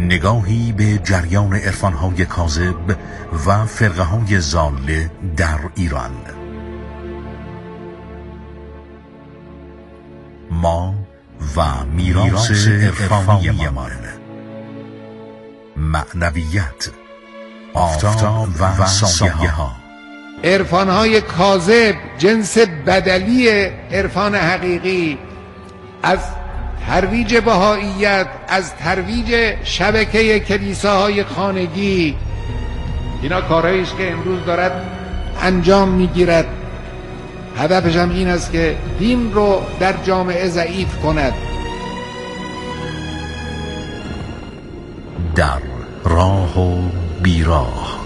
نگاهی به جریان عرفان‌های کاذب و فرقه‌های ضاله در ایران. ما و میراث عرفانیمان، معنویت، آفتاب و سایه‌ها. عرفان‌های کاذب جنس بدلی عرفان حقیقی، از ترویج بهائیت، از ترویج شبکه کلیساهای خانگی، اینا کارهایی است که امروز دارد انجام میگیرد. هدفش هم این است که دین رو در جامعه ضعیف کند. در راه و بیراه.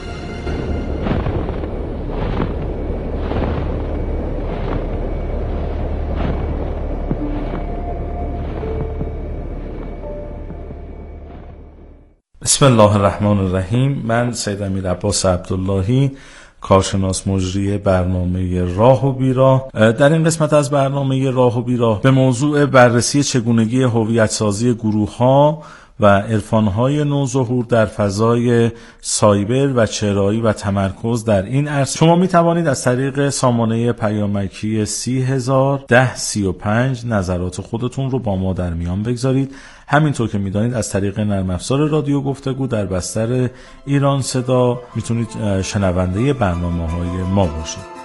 بسم الله الرحمن الرحیم. من سید امیرعباس عبداللهی، کارشناس مجری برنامه راه و بیراه. در این قسمت از برنامه راه و بیراه به موضوع بررسی چگونگی هویت سازی گروه‌ها و عرفان‌های نوظهور در فضای سایبر و چرایی و تمرکز در این عرصه شما می توانید از طریق سامانه پیامکی 301035 نظرات خودتون رو با ما در میان بگذارید. همینطور که میدانید از طریق نرم افزار رادیو گفتگو در بستر ایران صدا میتونید شنونده برنامه‌های ما باشید.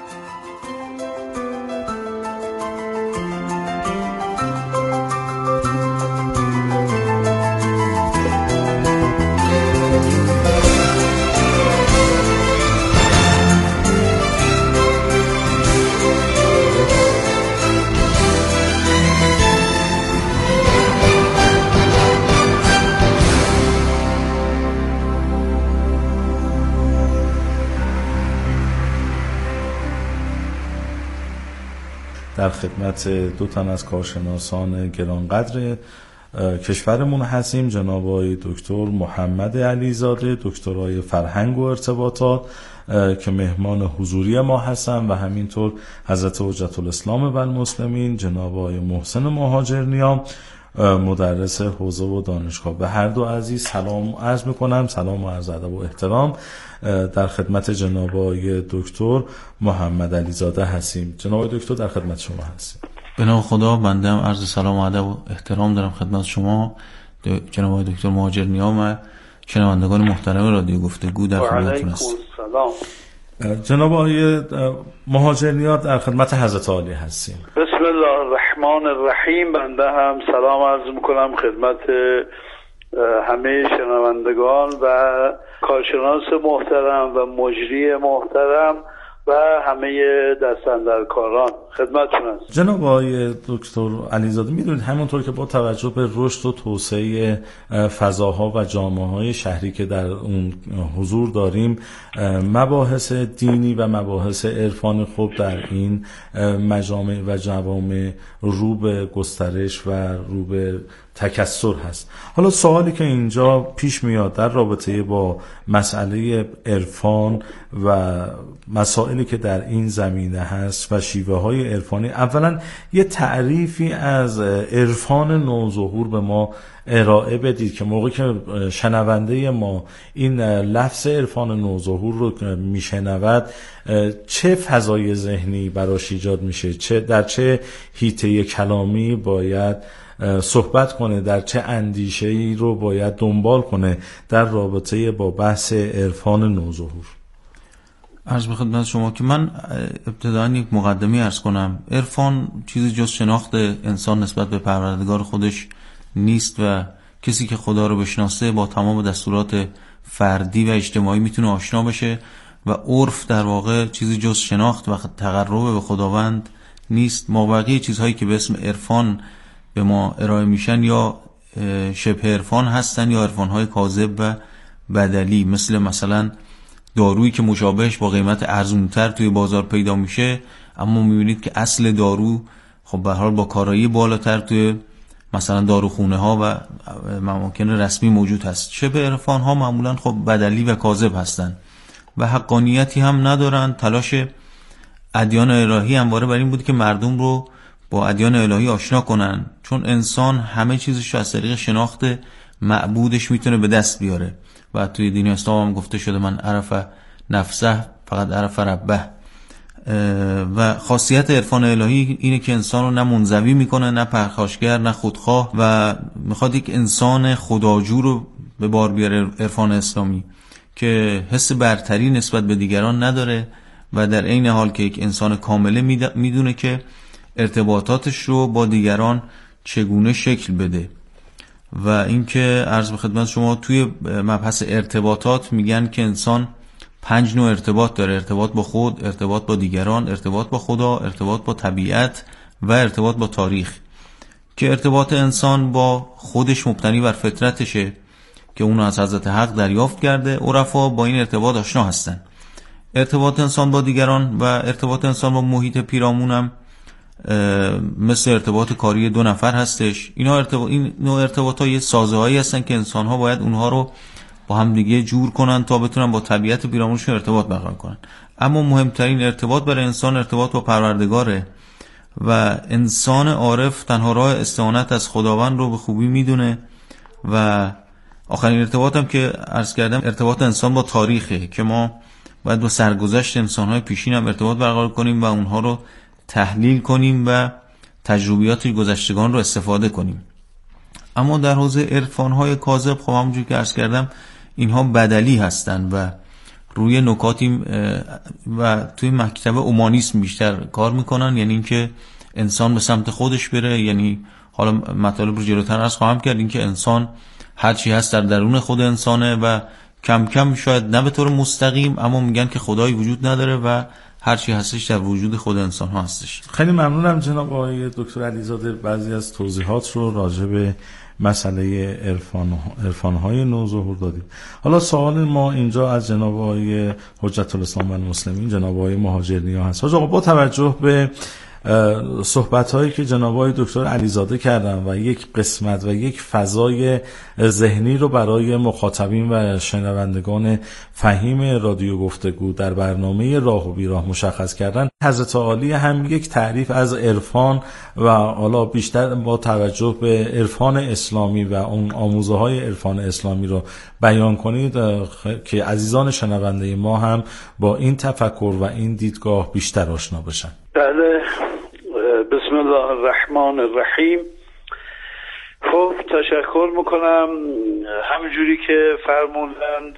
در خدمت دو تن از کارشناسان گرانقدر کشورمون هستیم، جناب آقای دکتر محمد علیزاده، دکترای فرهنگ و ارتباطات که مهمان حضوری ما هستن، و همینطور حضرت حجت الاسلام و المسلمین جناب آقای محسن مهاجرنیا، مدرس حوزه و دانشگاه. به هر دو عزیز سلام عرض میکنم، سلام و عرض ادب و احترام. در خدمت جناب آقای دکتر محمد علیزاده هستیم. جناب آقای دکتر در خدمت شما هستیم. به نام خدا، بنده هم عرض سلام و ادب و احترام دارم خدمت شما جناب آقای دکتر مهاجرنیا و شنوندگان محترم رادیو گفتگو در خدمتتون هستم. جناب آقای مهاجرنیا در خدمت حضرت عالی هستیم. بسم الله الرحمن الرحیم. بنده هم سلام عرض میکنم خدمت همه شنوندگان و کارشناس محترم و مجری محترم و همه دستاندرکاران خدمتتون هست. جناب آقای دکتر علیزاده، میدونید همونطور که با توجه به رشد و توسعه فضاها و جامعه‌های شهری که در اون حضور داریم، مباحث دینی و مباحث عرفان خود در این مجامع و جوامع رو به گسترش و رو به تکثر هست. حالا سوالی که اینجا پیش میاد در رابطه با مسئله عرفان و مسائلی که در این زمینه هست و شیوه های عرفانی، اولا یه تعریفی از عرفان نوظهور به ما ارائه بدید که موقعی که شنونده ما این لفظ عرفان نوظهور رو میشنود چه فضای ذهنی براش ایجاد میشه، در چه حیطه کلامی باید صحبت کنه، در چه اندیشه‌ای رو باید دنبال کنه در رابطه با بحث عرفان نوظهور. عرض به خدمت شما که من ابتداً یک مقدمه عرض کنم. عرفان چیزی جز شناخت انسان نسبت به پروردگار خودش نیست و کسی که خدا رو بشناسه با تمام دستورات فردی و اجتماعی میتونه آشنا بشه و عرف در واقع چیزی جز شناخت و تقرب به خداوند نیست. مابقی چیزهایی که به اسم عرفان به ما ارائه میشن یا شبه عرفان هستن یا عرفان‌های کاذب و بدلی، مثلا دارویی که مشابهش با قیمت ارزونتر توی بازار پیدا میشه، اما میبینید که اصل دارو خب به هر حال با کارایی بالاتر توی مثلا داروخونه ها و اماکن رسمی موجود هست. شبه عرفان ها معمولا خب بدلی و کاذب هستن و حقانیتی هم ندارن. تلاش ادیان الهی همواره بر این بود که مردم رو با ادیان الهی آشنا کنن، چون انسان همه چیزش رو از طریق شناخت معبودش میتونه به دست بیاره و توی دین اسلام هم گفته شده من عرف نفسه فقط عرف ربه. و خاصیت عرفان الهی اینه که انسان رو نه منزوی میکنه، نه پرخاشگر، نه خودخواه و میخواد یک انسان خداجو رو به بار بیاره. عرفان اسلامی که حس برتری نسبت به دیگران نداره و در عین حال که یک انسان کامله میدونه که ارتباطاتش رو با دیگران چگونه شکل بده. و اینکه عرض به خدمت شما توی مبحث ارتباطات میگن که انسان 5 نوع ارتباط داره: ارتباط با خود، ارتباط با دیگران، ارتباط با خدا، ارتباط با طبیعت و ارتباط با تاریخ. که ارتباط انسان با خودش مبتنی بر فطرتشه که اونو از حضرت حق دریافت کرده. عرفا با این ارتباط آشنا هستن. ارتباط انسان با دیگران و ارتباط انسان با محیط پیرامونم مثل ارتباط کاری 2 نفر هستش. این نوع ارتباطات یه سازه‌هایی هستن که انسان‌ها باید اونها رو با هم دیگه جور کنن تا بتونن با طبیعت پیرامونشون ارتباط برقرار کنن. اما مهمترین ارتباط برای انسان ارتباط با پروردگاره و انسان عارف تنها راه استعانت از خداوند رو به خوبی میدونه. و آخرین ارتباط هم که عرض کردم ارتباط انسان با تاریخه که ما باید با سرگذشت انسان‌های پیشین هم ارتباط برقرار کنیم و اونها رو تحلیل کنیم و تجربیات گذشتگان رو استفاده کنیم. اما در حوزه عرفان‌های کاذب خب همونجوری که عرض کردم اینها بدلی هستن و روی نکاتی و توی مکتب اومانیسم بیشتر کار میکنن، یعنی اینکه انسان به سمت خودش بره. یعنی حالا مطالب رو جلوتر عرض خواهم کرد، اینکه انسان هر چی هست در درون خود انسانه و کم کم شاید نه به طور مستقیم اما میگن که خدایی وجود نداره و هر چی هستش در وجود خود انسان ها هستش. خیلی ممنونم جناب آقای دکتر علیزاده، بعضی از توضیحات رو راجع به مسئله عرفان‌های نوظهور دادید. حالا سوال ما اینجا از جناب آقای حجت الاسلام و المسلمین جناب آقای مهاجرنیا هست. حاج آقا با توجه به صحبت‌هایی که جناب آقای دکتر علیزاده کردن و یک قسمت و یک فضای ذهنی رو برای مخاطبین و شنوندگان فهیم رادیو گفتگو در برنامه راه و بیراه مشخص کردن، حضرت عالی هم یک تعریف از عرفان و حالا بیشتر با توجه به عرفان اسلامی و اون آموزه‌های عرفان اسلامی رو بیان کنید که عزیزان شنونده ما هم با این تفکر و این دیدگاه بیشتر آشنا بشن. بله، بسم الله الرحمن الرحیم. خب تشکر میکنم. همونجوری که فرمودند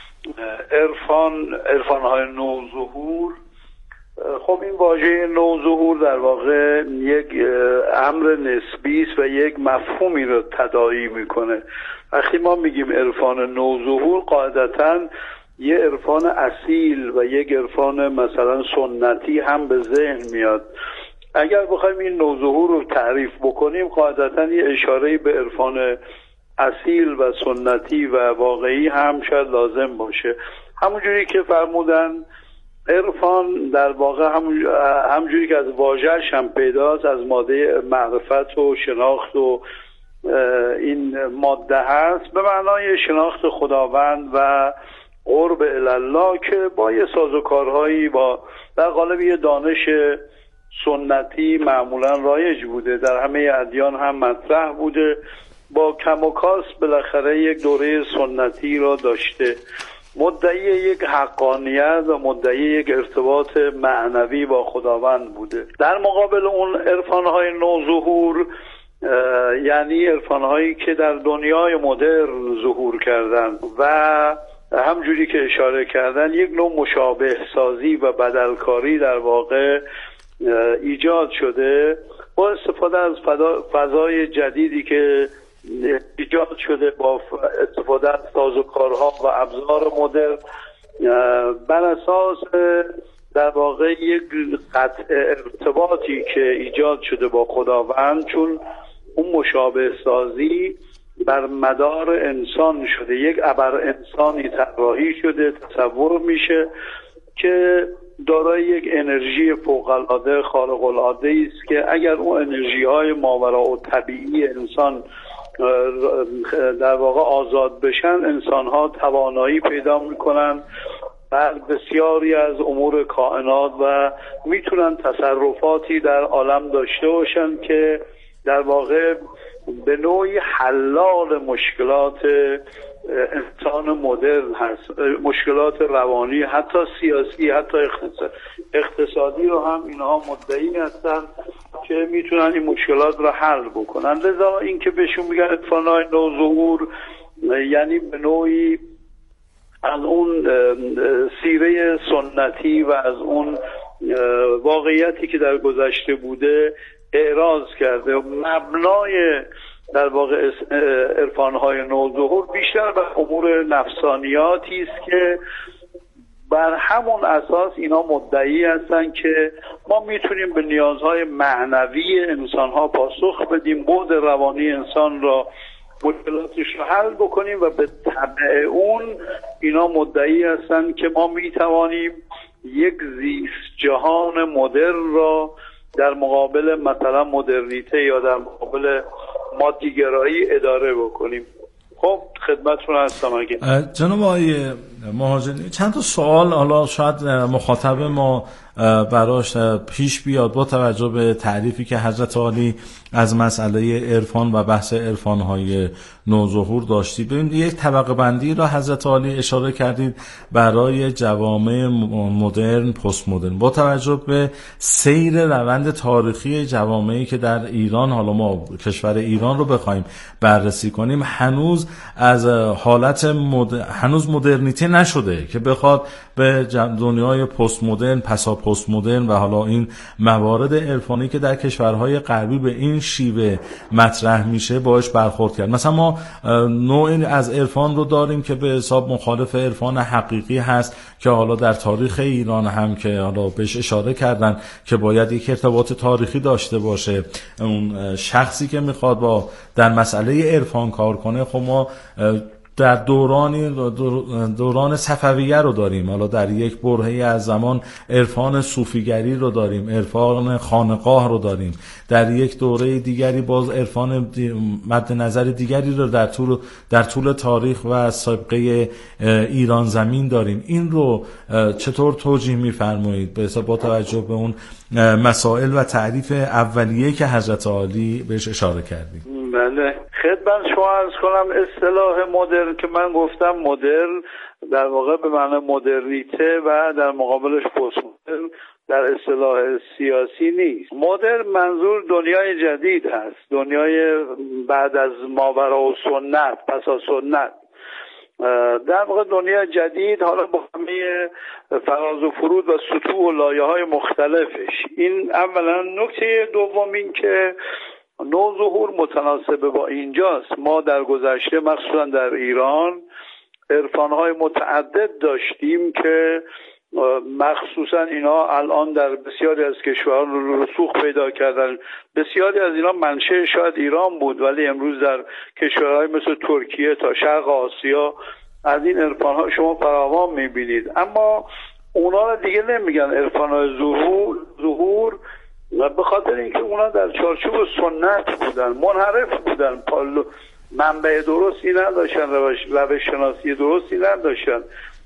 عرفان‌های نوظهور، خب این واژه نوظهور در واقع یک امر نسبی است و یک مفهومی رو تداعی میکنه. وقتی ما میگیم عرفان نوظهور قاعدتاً یه عرفان اصیل و یک عرفان مثلا سنتی هم به ذهن میاد. اگر بخوایم این نوظهور رو تعریف بکنیم قاعدتاً یه اشاره به عرفان اصیل و سنتی و واقعی هم شاید لازم باشه. همونجوری که فرمودن عرفان در واقع همونجوری که از واژه‌اش هم پیداست از ماده معرفت و شناخت و این ماده هست به معنای شناخت خداوند و قرب الله که با یه سازوکارهایی با در قالب یه دانش سنتی معمولا رایج بوده، در همه ادیان هم مطرح بوده، با کم و کاست بالاخره یک دوره سنتی را داشته، مدعی یک حقانیت و مدعی یک ارتباط معنوی با خداوند بوده. در مقابل اون عرفان‌های نوظهور یعنی عرفان‌هایی که در دنیای مدرن ظهور کردن و همجوری که اشاره کردن یک نوع مشابه سازی و بدلکاری در واقع ایجاد شده با استفاده از فضای جدیدی که ایجاد شده، با استفاده از سازوکارها و ابزار مدرن بر اساس در واقع یک قطع ارتباطی که ایجاد شده با خداوند، چون اون مشابه سازی بر مدار انسان شده، یک ابر انسانی طراحی شده، تصور میشه که دارای یک انرژی فوق‌العاده خارق العاده است که اگر اون انرژی های ماوراء طبیعی انسان در واقع آزاد بشن، انسان ها توانایی پیدا میکنن بر بسیاری از امور کائنات و میتونن تصرفاتی در عالم داشته باشن که در واقع به نوعی حلال مشکلات انسان مدرن هست، مشکلات روانی، حتی سیاسی، حتی اقتصادی رو هم اینها مدعی هستن که میتونن این مشکلات رو حل بکنن. لذا این که بهشون میگن عرفان‌های نوظهور یعنی به نوعی از اون سیره سنتی و از اون واقعیتی که در گذشته بوده اعراض کرده. مبنای در واقع عرفان‌های نوظهور بیشتر بر امور نفسانیاتی است که بر همون اساس اینا مدعی هستن که ما میتونیم به نیازهای معنوی انسان‌ها پاسخ بدیم، بعد روانی انسان را مشکلاتش رو حل بکنیم و به تبع اون اینا مدعی هستن که ما میتوانیم یک زیست جهان مدرن را در مقابل مثلا مدرنیته یا در مقابل مادیگرایی اداره بکنیم. خب خدمتتون هستم. اگه جناب آقای مهاجنی چند تا سوال حالا شاید مخاطب ما براش پیش بیاد با توجه به تعریفی که حضرت عالی از مسئله عرفان و بحث عرفان‌های نوظهور داشتید. ببینید یک طبقه بندی را حضرت عالی اشاره کردید برای جوامع مدرن، پست مدرن. با توجه به سیر روند تاریخی جوامعی که در ایران، حالا ما کشور ایران رو بخوایم بررسی کنیم، هنوز از حالت هنوز مدرنیته نشده که بخواد به دنیای پست مدرن، پسا پست مدرن و حالا این موارد عرفانی که در کشورهای غربی به این شیوه مطرح میشه باش برخورد کرد. مثلا ما نوعی از عرفان رو داریم که به حساب مخالف عرفان حقیقی هست که حالا در تاریخ ایران هم که حالا بهش اشاره کردن که باید یک ارتباط تاریخی داشته باشه. اون شخصی که میخواد با در مسئله عرفان کار کنه، خب ما در دوران صفویه رو داریم، حالا در یک برهه‌ای از زمان عرفان صوفیگری رو داریم، عرفان خانقاه رو داریم، در یک دوره دیگری باز عرفان مد نظر دیگری رو در طول تاریخ و سابقه ایران زمین داریم. این رو چطور توجیه می‌فرمایید به حساب با توجه به اون مسائل و تعریف اولیه که حضرت عالی بهش اشاره کردید؟ بله، خدمت شما عرض کنم اصطلاح مدرن که من گفتم مدرن در واقع به معنی مدرنیته و در مقابلش پست مدرن در اصطلاح سیاسی نیست. مدرن منظور دنیای جدید هست، دنیای بعد از ماوراء السنت، پس از سنت، در واقع دنیای جدید، حالا با همه فراز و فرود و سطوح و لایه‌های مختلفش. این اولا. نکته دوم این که نوظهور متناسب با اینجاست. ما در گذشته مخصوصا در ایران عرفان‌های متعدد داشتیم که مخصوصا اینا الان در بسیاری از کشورها رسوخ پیدا کردن. بسیاری از اینا منشأ شاید ایران بود، ولی امروز در کشورهای مثل ترکیه تا شرق آسیا از این عرفان‌ها شما فراوان می‌بینید. اما اونا رو دیگه نمیگن عرفان‌های ظهور، و به خاطر اینکه اونا در چارچوب سنت بودن، منحرف بودن، منبع درستی نداشتن، روش شناسی درستی نداشتن،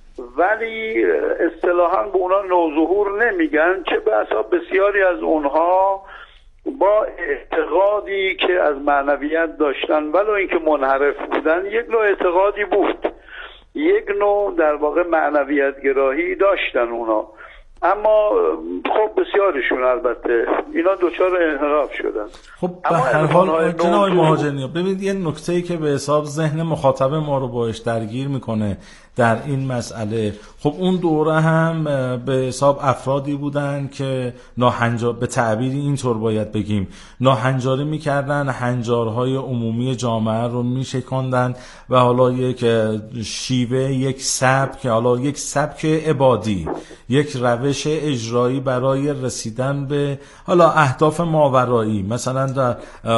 ولی اصطلاحاً به اونا نوظهور نمیگن، که به حساب بسیاری از اونها با اعتقادی که از معنویت داشتن ولو اینکه منحرف بودن، یک نوع اعتقادی بود، یک نوع در واقع معنویت گرایی داشتن اونا. اما خب بسیارشون البته اینا دوچار انحراف شدن. خب به هر حال جناب مهاجنی، ببینید یه نکته‌ای که به حساب ذهن مخاطب ما رو باش درگیر میکنه در این مسئله، خب اون دوره هم به حساب افرادی بودن که به تعبیری اینطور باید بگیم ناهنجاری میکردن، هنجارهای عمومی جامعه رو میشکاندن و حالا یک شیوه، یک سبک، حالا یک سبک عبادی، یک روش اجرایی برای رسیدن به حالا اهداف ماورایی، مثلا در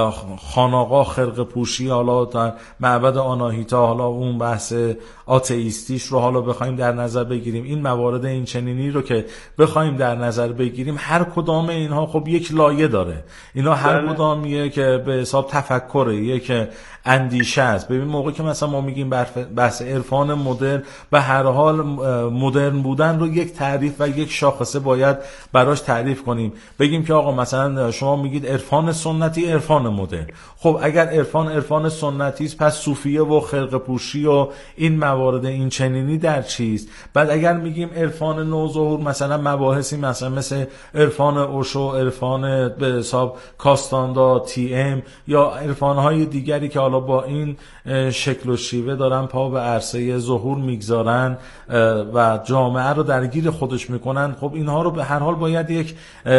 خانقاه خرقه پوشی، حالا در معبد آناهیتا، حالا اون بحث آتئیستیش رو حالا بخوایم در نظر بگیریم، این موارد این چنینی رو که بخوایم در نظر بگیریم، هر کدام اینها خب یک لایه داره. اینا هر کدام که به حساب تفکره، یک اندیشه است. ببین موقعی که مثلا ما میگیم بحث عرفان مدرن، به هر حال مدرن بودن رو یک تعریف و یک شاخصه باید براش تعریف کنیم. بگیم که آقا مثلا شما میگید عرفان سنتی، عرفان مدرن. خب اگر عرفان سنتی است، پس صوفیه و خرقه پوشی و این موارد این چنینی در چیست؟ بعد اگر میگیم عرفان نوظهور، مثلا مباحثی مثل عرفان اوشو، عرفان به حساب کاستاندا، تی ام یا عرفان‌های دیگری که حالا با این شکل و شیوه دارن پا به عرصه ظهور میگذارن و جامعه رو درگیر خودش میکنن، خب اینها رو به هر حال باید یک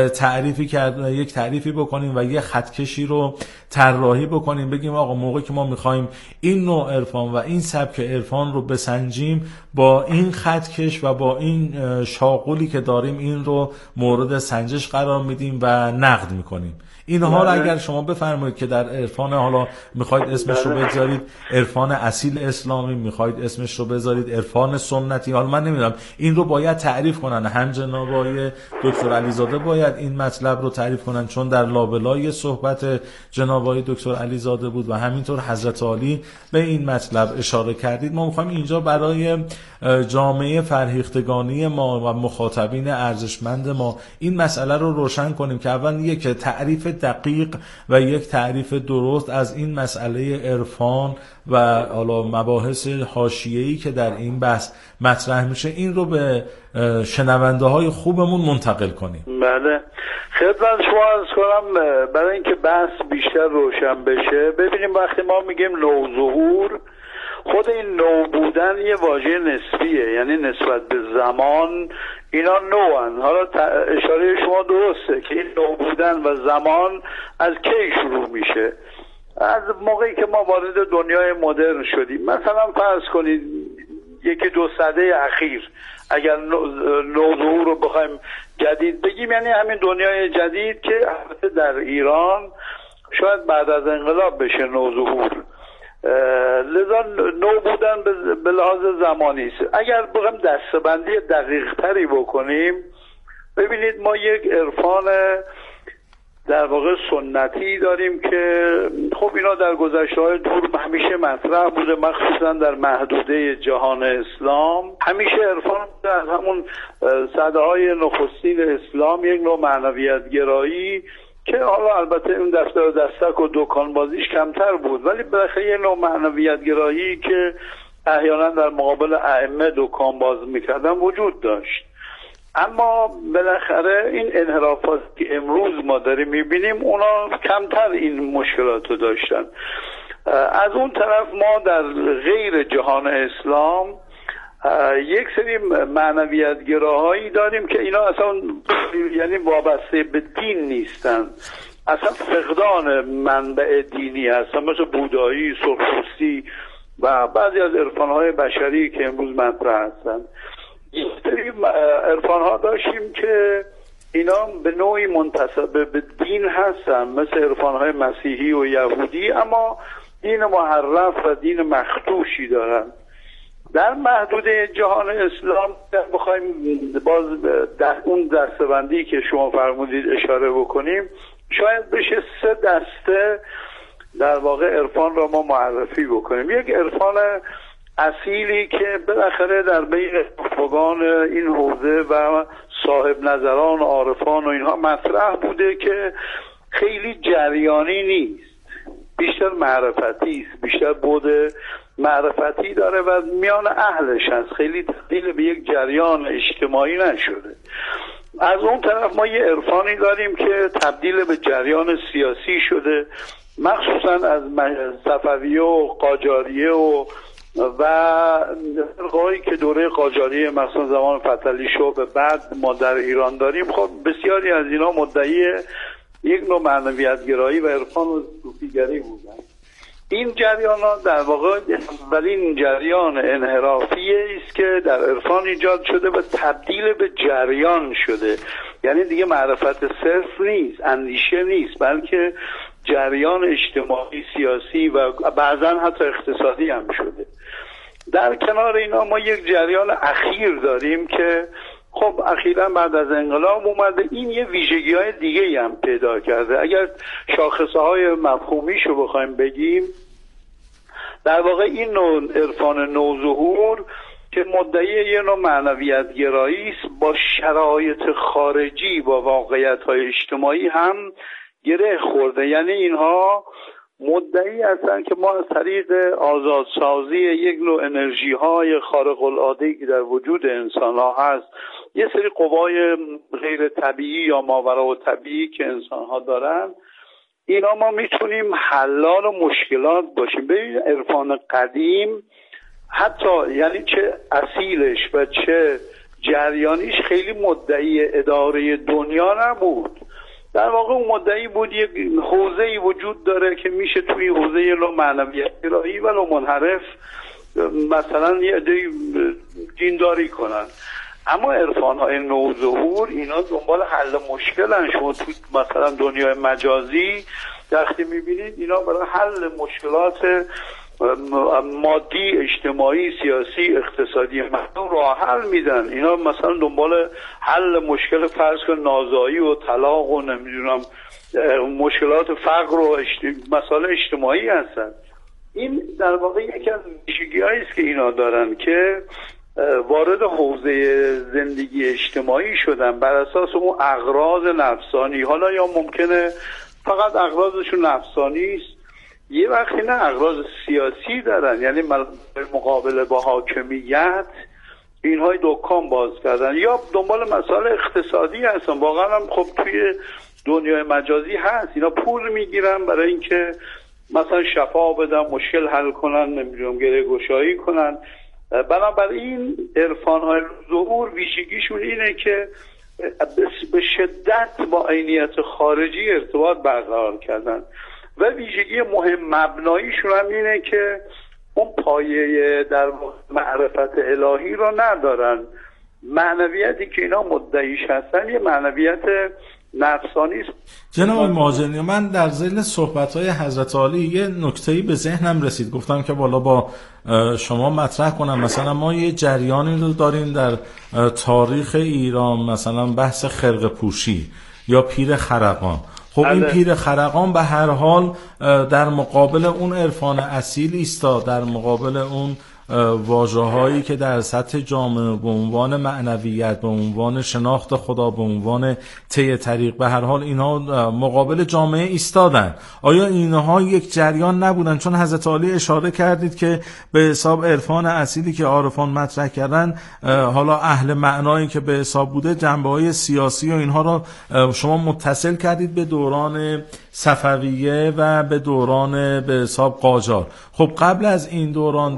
تعریفی بکنیم و یک خطکشی رو طراحی بکنیم. بگیم آقا موقعی که ما میخوایم این نوع عرفان و این سبک عرفان رو بسنجیم، با این خطکش و با این شاغولی که داریم این رو مورد سنجش قرار میدیم و نقد میکنیم. اینها رو اگر شما بفرمایید که در عرفان، حالا میخواید اسمش رو بذارید عرفان اصیل اسلامی، میخواید اسمش رو بذارید عرفان سنتی، حالا من نمیدونم، این رو باید تعریف کنن. هم جناب آقای دکتر علیزاده باید این مطلب رو تعریف کنن، چون در لابلای صحبت جناب آقای دکتر علیزاده بود و همینطور حضرت عالی به این مطلب اشاره کردید. ما میخوایم اینجا برای جامعه فرهیختگانی ما و مخاطبین ارزشمند ما این مسئله رو روشن کنیم که اول یک تعریف دقیق و یک تعریف درست از این مسئله عرفان و حالا مباحث حاشیه‌ای که در این بحث مطرح میشه این رو به شنونده های خوبمون منتقل کنیم. بله، خدمت شما عرض کنم برای اینکه بحث بیشتر روشن بشه، ببینیم وقتی ما میگیم نوظهور، خود این نو بودن یه واژه نسبیه، یعنی نسبت به زمان اینا نوان. حالا اشاره شما درسته که این نو بودن و زمان از کی شروع میشه؟ از موقعی که ما وارد دنیای مدرن شدیم. مثلا فرض کنید یکی دو سده اخیر اگر نوظهور رو بخوایم جدید بگیم، یعنی همین دنیای جدید که البته در ایران شاید بعد از انقلاب بشه نوظهور، لذا نو بودن به لحاظ زمانی است. اگر بخوایم دسته‌بندی دقیق تری بکنیم، ببینید ما یک عرفان در واقع سنتی داریم که خب اینا در گذشته‌های دور همیشه مطرح بوده، مخصوصا در محدوده جهان اسلام. همیشه عرفان از همون سده‌های نخستین اسلام یک نوع معنویت گرایی که حالا البته این دفتر و دستک و دکان بازیش کمتر بود، ولی بالاخره یه نوع معنویت گرایی که احیانا در مقابل ائمه دکان باز میکردن وجود داشت. اما بالاخره این انحرافات که امروز ما داریم میبینیم اونا کمتر این مشکلات رو داشتن. از اون طرف ما در غیر جهان اسلام یک سری معنویت گراهایی داریم که اینا اصلا یعنی وابسته به دین نیستن، اصلا فقدان منبع دینی هستن، مثل بودایی، سرخپوستی و بعضی از عرفان‌های بشری که امروز مطرح هستن. یک سری عرفان‌ها داشتیم که اینا به نوعی منتسب به دین هستن، مثل عرفان‌های مسیحی و یهودی، اما دین محرف و دین مخدوشی دارن. در محدوده جهان اسلام بخوایم باز اون دسته‌بندی که شما فرمودید اشاره بکنیم، شاید بشه 3 دسته در واقع عرفان را ما معرفی بکنیم. یک عرفان اصیلی که بالاخره در بین افقان این حوزه و صاحب نظران و عارفان و اینها مطرح بوده که خیلی جریانی نیست، بیشتر معرفتی است، بیشتر بود معرفتی داره و میان اهلش هست، خیلی تبدیل به یک جریان اجتماعی نشده. از اون طرف ما یه عرفانی داریم که تبدیل به جریان سیاسی شده، مخصوصا از صفویه و قاجاریه و فرقه‌هایی که دوره قاجاریه مخصوصا زمان فتحعلی شاه به بعد ما در ایران داریم. خب بسیاری از اینا مدعی یک نوع معنویت گرایی و عرفان و صوفیگری بودن. این جریان ها در واقع اولین جریان انحرافی است که در عرفان ایجاد شده و تبدیل به جریان شده، یعنی دیگه معرفت صرف نیست، اندیشه نیست، بلکه جریان اجتماعی، سیاسی و بعضا حتی اقتصادی هم شده. در کنار اینا ما یک جریان اخیر داریم که خب اخیراً بعد از انقلاب اومده، این یه ویژگی‌های دیگه‌ای هم پیدا کرده. اگر شاخصه‌های مفهومیشو بخوایم بگیم، در واقع این نوع عرفان نوظهور که مدعی یه نوع معنویت گرایی است، با شرایط خارجی، با واقعیت‌های اجتماعی هم گره خورده. یعنی اینها مدعی هستند که ما از طریق آزادسازی یک نوع انرژی‌های خارق‌العاده‌ای که در وجود انسان‌ها هست، یه سری قوای غیر طبیعی یا ماورالطبیعی که انسان‌ها دارن، اینا ما میتونیم حلال مشکلات باشیم. ببین عرفان قدیم حتی یعنی چه اصیلش و چه جریانیش خیلی مدعی اداره دنیا نبود. در واقع اون مدعی بود یک حوزه‌ای وجود داره که میشه توی حوزه یه نوع معنویت گرایی ولو منحرف مثلا یه عده‌ای دینداری کنن. اما عرفان‌های نوظهور اینا دنبال حل مشکلن. شما تو مثلا دنیای مجازی وقتی میبینید اینا برای حل مشکلات مادی، اجتماعی، سیاسی، اقتصادی مردم راه حل میدن. اینا مثلا دنبال حل مشکل فرض کن نازایی و طلاق و نمیدونم مشکلات فقر و مسائل اجتماعی هستن. این در واقع یکی از ویژگی‌هایی است که اینا دارن که وارد حوزه زندگی اجتماعی شدن بر اساس اون اغراض نفسانی. حالا یا ممکنه فقط اغراضشون نفسانی است، یه وقتی نه اغراض سیاسی دارن، یعنی مقابله با حاکمیت اینهای دکان باز کردن، یا دنبال مسائل اقتصادی هستن. واقعا هم خب توی دنیای مجازی هست، اینا پول میگیرن برای اینکه مثلا شفا بدن، مشکل حل کنن، نمیدونم گره گشایی کنن. بنابراین عرفان‌های ظهور ویژگیشون اینه که به شدت با عینیت خارجی ارتباط برقرار کردن و ویژگی مهم مبناییشون هم اینه که اون پایه در معرفت الهی رو ندارن. معنویتی که اینا مدعیش هستن یه معنویت نفسانی است. جناب مهاجری، من در ذیل صحبت‌های حضرت عالی یه نکته‌ای به ذهنم رسید، گفتم که بالا با شما مطرح کنم. مثلا ما یه جریانی رو داریم در تاریخ ایران، مثلا بحث خرقه پوشی یا پیر خرقان. خب این پیر خرقان به هر حال در مقابل اون عرفان اصیل ایستاد، در مقابل اون واژه‌هایی که در سطح جامعه به عنوان معنویت، به عنوان شناخت خدا، به عنوان طی طریق، به هر حال اینا مقابل جامعه ایستادن. آیا اینها یک جریان نبودن؟ چون حضرت عالی اشاره کردید که به حساب عرفان اصیلی که عارفان مطرح کردن، حالا اهل معنایی که به حساب بوده، جنبه‌های سیاسی و اینها رو شما متصل کردید به دوران صفویه و به دوران به حساب قاجار. خب قبل از این دوران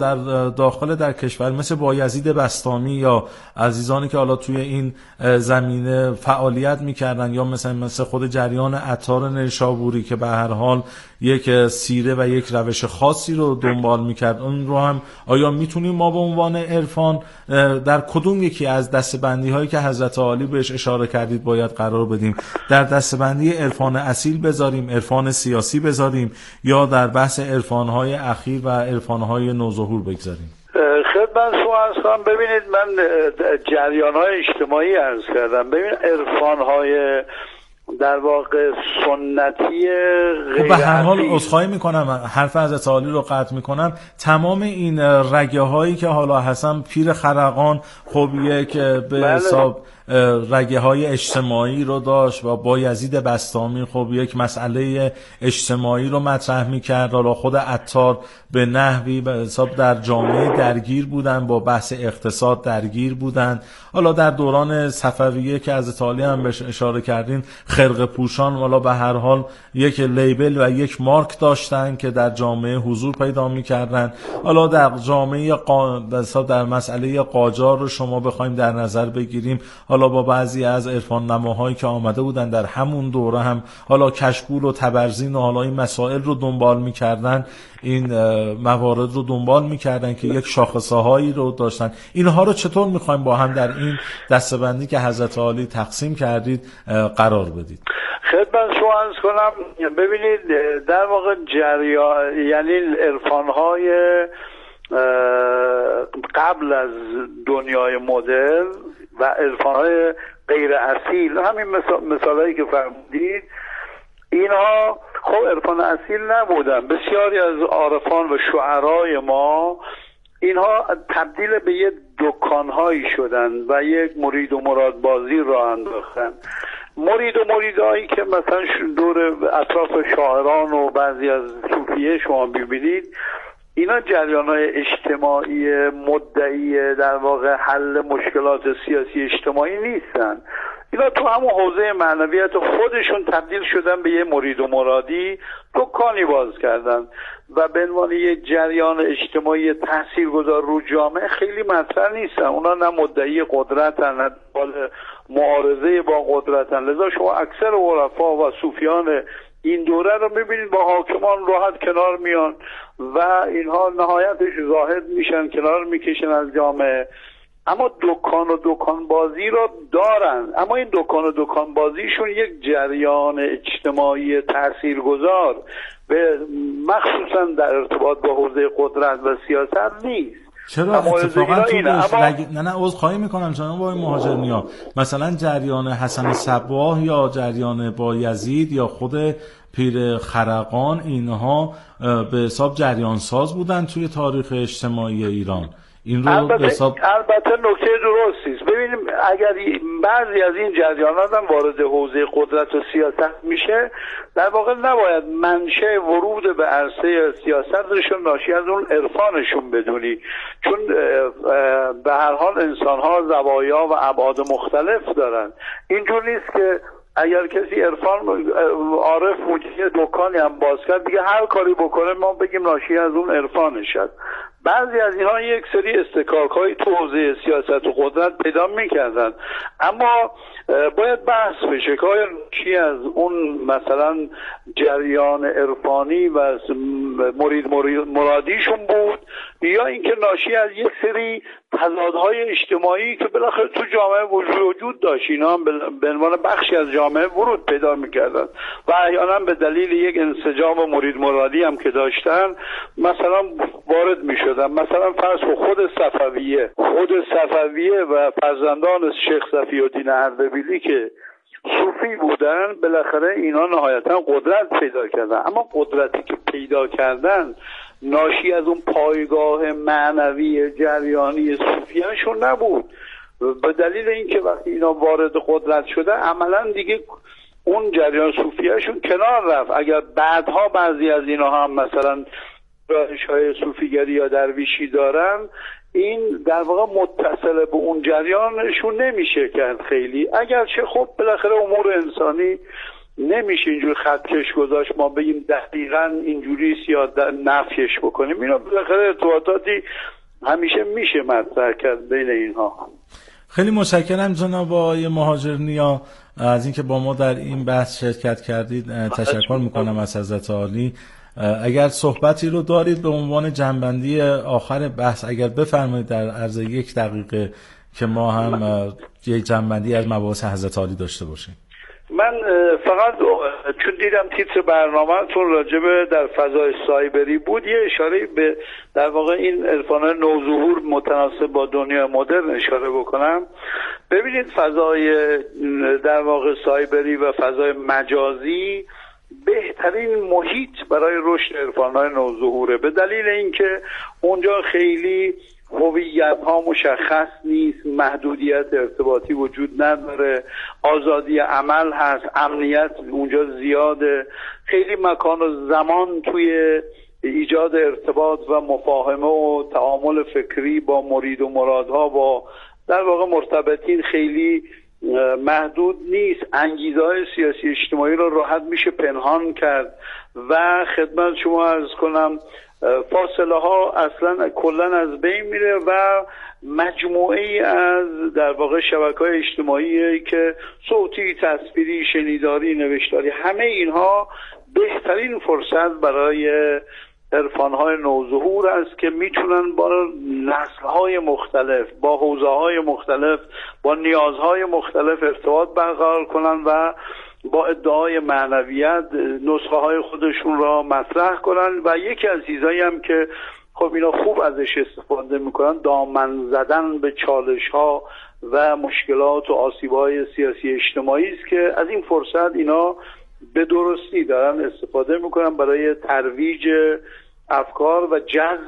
در کشور مثل بایزید بسطامی یا عزیزانی که حالا توی این زمینه فعالیت میکردن، یا مثل خود جریان عطار نیشابوری که به هر حال یک سیره و یک روش خاصی رو دنبال میکرد، اون رو هم آیا میتونیم ما به عنوان عرفان در کدوم یکی از دسته‌بندی هایی که حضرت عالی بهش اشاره کردید باید قرار بدیم؟ در دسته‌بندی عرفان اصیل بذاریم، عرفان سیاسی بذاریم، یا در بحث عرفان های اخیر و عرفان های نوظهور بگذاریم؟ خدمت شما عرض کنم. ببینید من جریان های اجتماعی عرض کردم. ببین عرفان های در واقع سنتی غیر به هر حال عذرخواهی میکنم، حرف حضرت عالی رو قطع میکنم. تمام این رگه هایی که حالا حسن پیر خرقان خب یک به حساب رگه های اجتماعی رو داشت و بایزید بسطامی خب یک مسئله اجتماعی رو مطرح میکرد. حالا خود عطار به نحوی به حساب در جامعه درگیر بودن، با بحث اقتصاد درگیر بودن. حالا در دوران صفویه که حضرت عالی هم بهش اشاره کردین، خرقه پوشان حالا به هر حال یک لیبل و یک مارک داشتن که در جامعه حضور پیدا میکردن. حالا در جامعه در مسئله قاجار رو شما بخوایم در نظر بگیریم، حالا با بعضی از عرفان نماهایی که آمده بودن در همون دوره هم حالا کشکول و تبرزین و حالا این مسائل رو دنبال میکردن، این موارد رو دنبال میکردن که یک شاخصه‌هایی رو داشتن. اینها رو چطور میخوایم با هم در این دسته‌بندی که حضرت عالی تقسیم کردید قرار بدید؟ خدمت شما عرض کنم. ببینید در واقع یعنی عرفان‌های قبل از دنیای مدرن و عرفان‌های غیر اصیل، همین مثالایی که فرمودید، اینها خب عرفان اصیل نبودن. بسیاری از عارفان و شعرای ما اینها تبدیل به یه دکان‌هایی شدن و یک مرید و مراد بازی راه انداختن. مرید و مریدایی که مثلا دور اطراف شاعران و بعضی از صوفیه شما ببینید، اینا جریان‌های اجتماعی مدعی در واقع حل مشکلات سیاسی اجتماعی نیستن. اینا تو همون حوزه معنویت خودشون تبدیل شدن به یه مرید و مرادی، دکانی باز کردن و به عنوان یه جریان اجتماعی تاثیرگذار رو جامعه خیلی مطرح نیستن. اونا نه مدعی قدرتن نه معارضه با قدرتن. لذا شما اکثر عرفا و صوفیان این دوره رو میبینید با حاکمان راحت کنار میان و اینها نهایتش زاهد میشن، کنار میکشن از جامعه. اما دکان و دکان بازی رو دارن، اما این دکان و دکان بازیشون یک جریان اجتماعی تاثیرگذار به مخصوصا در ارتباط با حوزه قدرت و سیاست نیست. چرا اتفاقا تو نه عذرخواهی میکنم جناب آقای مهاجرنیا، مثلا جریان حسن صباح یا جریان بایزید یا خود پیر خرقان، اینها به حساب جریان ساز بودن توی تاریخ اجتماعی ایران. این رو البته نکته درستی است. ببینیم اگر بعضی از این جریانات هم وارد حوزه قدرت و سیاست میشه، در واقع نباید منشأ ورود به عرصه سیاستشون ناشی از اون عرفانشون بدونی، چون به هر حال انسان‌ها زوایا و ابعاد مختلف دارن. اینجور نیست که اگر کسی عرفان عارف وجودی دکانی هم باز کرد دیگه هر کاری بکنه ما بگیم ناشی از اون عرفانش است. بعضی از اینها یک سری استکاک‌های تو حوزه سیاست و قدرت پیدا می‌کردن، اما باید بحث بشه که آیا چی از اون مثلا جریان عرفانی و مرادیشون بود یا اینکه ناشی از یک سری تضادهای اجتماعی که بالاخره تو جامعه وجود داشت. اینا هم به عنوان بخشی از جامعه ورود پیدا می‌کردن و احیانا به دلیل یک انسجام مرید مرادی هم که داشتن مثلا وارد می‌شدن. مثلا فرض کن خود صفویه و فرزندان شیخ صفی‌الدین اردبیلی که صوفی بودن، بالاخره اینا نهایتا قدرت پیدا کردن، اما قدرتی که پیدا کردن ناشی از اون پایگاه معنوی جریانی صوفیانشون نبود. به دلیل اینکه وقتی اینا وارد قدرت شده عملا دیگه اون جریان صوفیانشون کنار رفت. اگر بعدها بعضی از اینا هم مثلا راهش‌های صوفیگری یا درویشی دارن، این در واقع متصل به اون جریانشون نمیشه کرد خیلی، اگرچه خب بالاخره امور انسانی نمیشه اینجور خطکش گذاشت ما بگیم دقیقاً اینجوریست یا نفیش بکنیم. اینا بالاخره ارتباطاتی همیشه میشه مطرح کرد بین اینها. خیلی متشکرم جناب آقای مهاجرنیا از اینکه با ما در این بحث شرکت کردید. تشکر میکنم از حضرت عالی. اگر صحبتی رو دارید به عنوان جنبندی آخر بحث اگر بفرمایید در عرض 1 دقیقه که ما هم یک جنبندی از مباحث حضرت عالی داشته باشیم. من فقط چون دیدم تیتر برنامه‌تون راجبه در فضای سایبری بود یه اشاره به در واقع این عرفان نوظهور متناسب با دنیای مدرن اشاره بکنم. ببینید فضای در واقع سایبری و فضای مجازی بهترین محیط برای رشد عرفان‌های نوظهوره، به دلیل اینکه اونجا خیلی هویت ها مشخص نیست، محدودیت ارتباطی وجود نداره، آزادی عمل هست، امنیت اونجا زیاده، خیلی مکان و زمان توی ایجاد ارتباط و مفاهمه و تعامل فکری با مرید و مرادها با در واقع مرتبطین خیلی محدود نیست. انگیزه‌های سیاسی اجتماعی رو راحت میشه پنهان کرد و خدمت شما عرض کنم فاصله ها اصلا کلا از بین میره و مجموعه‌ای از در واقع شبکه‌های اجتماعی که صوتی، تصویری، شنیداری، نوشتاری، همه اینها بهترین فرصت برای عرفان‌های نوظهور است که میتونن با نسل‌های مختلف، با حوزه‌های مختلف، با نیازهای مختلف ارتباط برقرار کنن و با ادعای معنویت نسخه های خودشون را مطرح کنن. و یکی از چیزایی هم که خب اینا خوب ازش استفاده میکنن دامن زدن به چالش ها و مشکلات و آسیب های سیاسی اجتماعی است که از این فرصت اینا به درستی دارن استفاده میکنن برای ترویج افکار و جذب